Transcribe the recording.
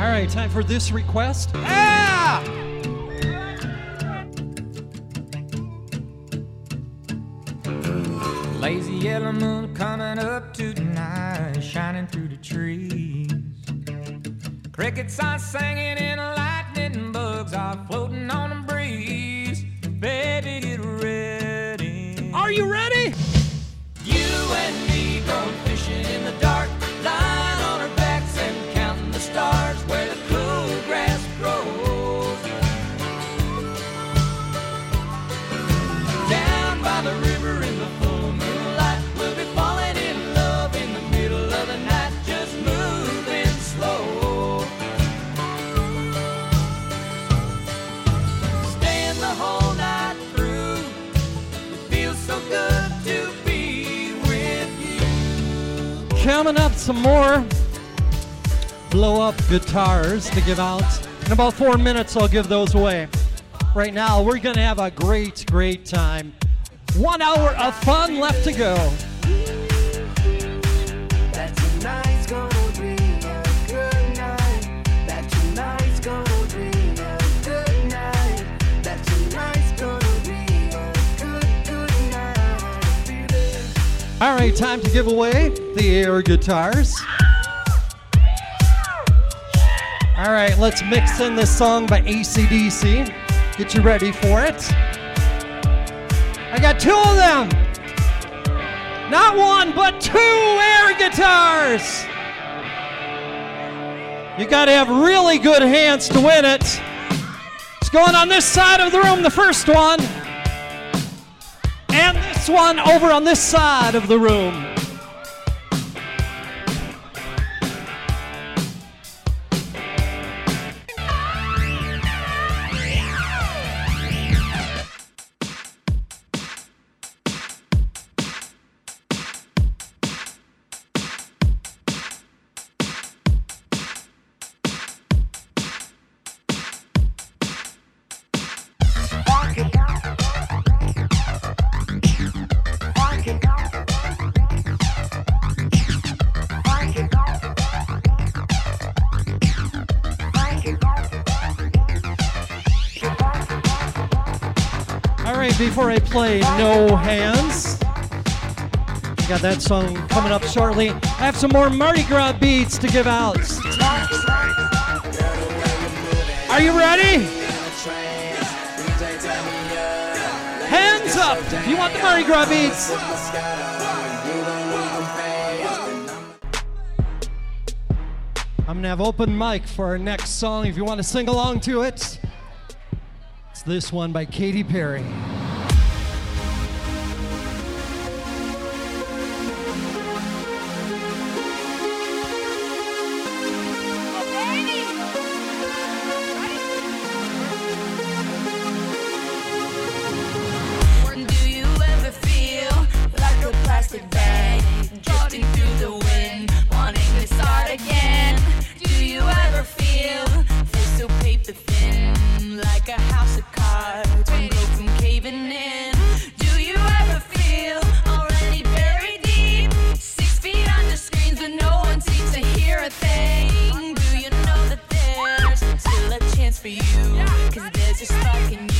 All right, time for this request. Yeah! Lazy yellow moon coming up tonight, shining through the trees. Crickets are singing and lightning bugs are floating on the breeze. Baby, get ready. Are you ready? You and me going fishing in the dark, lying on our backs and counting the stars where the cool grass grows. Down by the river in the full moonlight, we'll be falling in love in the middle of the night, just moving slow. Staying the whole night through, it feels so good to be with you. Coming up, some more blow-up guitars to give out. In about 4 minutes, I'll give those away. Right now, we're going to have a great, great time. 1 hour of fun left to go. That tonight's gonna be a good night. That tonight's gonna be a good night. That tonight's gonna be a good, good night. Feel it. All right, time to give away the air guitars. All right, let's mix in this song by AC/DC. Get you ready for it. I got 2 of them. Not 1, but 2 air guitars. You got to have really good hands to win it. It's going on this side of the room, the first one. And this one over on this side of the room. Before I play No Hands, I got that song coming up shortly. I have some more Mardi Gras beats to give out. Are you ready? Hands up if you want the Mardi Gras beats. I'm gonna have open mic for our next song if you want to sing along to it. It's this one by Katy Perry. For you, 'cause there's a spark in you.